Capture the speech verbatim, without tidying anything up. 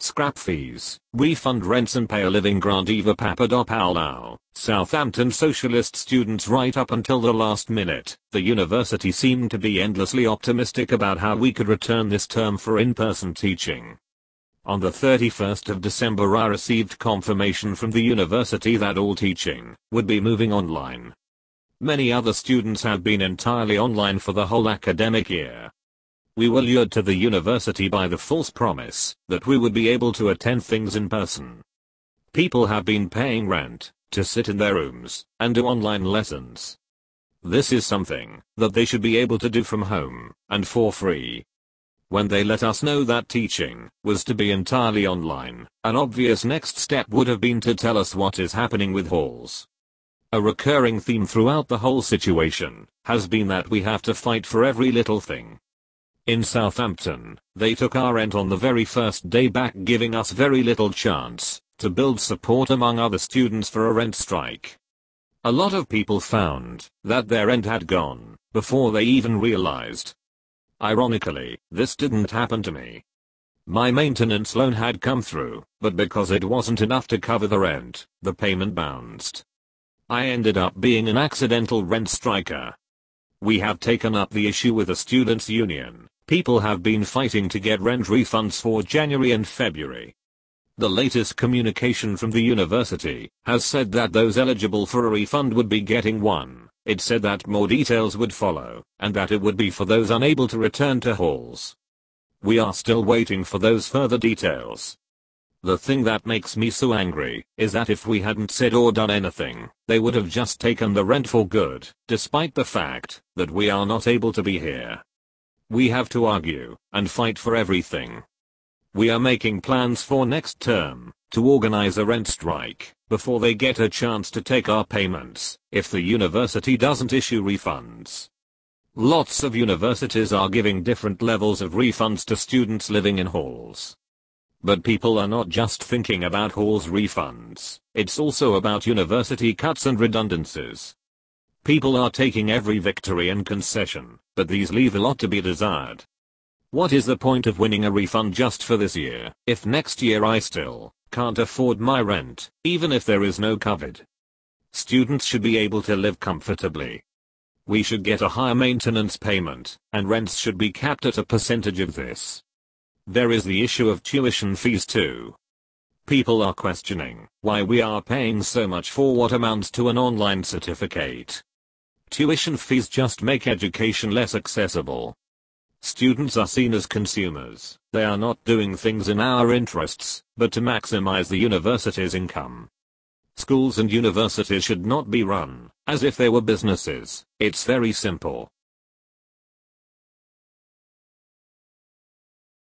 Scrap fees, refund rents and pay a living grant Eva Papadopoulou, Southampton socialist students right up until the last minute. The university seemed to be endlessly optimistic about how we could return this term for in-person teaching. On the thirty-first of December I received confirmation from the university that all teaching would be moving online. Many other students have been entirely online for the whole academic year. We were lured to the university by the false promise that we would be able to attend things in person. People have been paying rent to sit in their rooms and do online lessons. This is something that they should be able to do from home and for free. When they let us know that teaching was to be entirely online, an obvious next step would have been to tell us what is happening with halls. A recurring theme throughout the whole situation has been that we have to fight for every little thing. In Southampton, they took our rent on the very first day back, giving us very little chance to build support among other students for a rent strike. A lot of people found that their rent had gone before they even realized. Ironically, this didn't happen to me. My maintenance loan had come through, but because it wasn't enough to cover the rent, the payment bounced. I ended up being an accidental rent striker. We have taken up the issue with the students' union. People have been fighting to get rent refunds for January and February. The latest communication from the university has said that those eligible for a refund would be getting one. It said that more details would follow, and that it would be for those unable to return to halls. We are still waiting for those further details. The thing that makes me so angry is that if we hadn't said or done anything, they would have just taken the rent for good, despite the fact that we are not able to be here. We have to argue and fight for everything. We are making plans for next term to organize a rent strike before they get a chance to take our payments if the university doesn't issue refunds. Lots of universities are giving different levels of refunds to students living in halls. But people are not just thinking about halls refunds, it's also about university cuts and redundancies. People are taking every victory and concession, but these leave a lot to be desired. What is the point of winning a refund just for this year, if next year I still can't afford my rent, even if there is no COVID? Students should be able to live comfortably. We should get a higher maintenance payment, and rents should be capped at a percentage of this. There is the issue of tuition fees too. People are questioning why we are paying so much for what amounts to an online certificate. Tuition fees just make education less accessible. Students are seen as consumers. They are not doing things in our interests, but to maximize the university's income. Schools and universities should not be run as if they were businesses. It's very simple.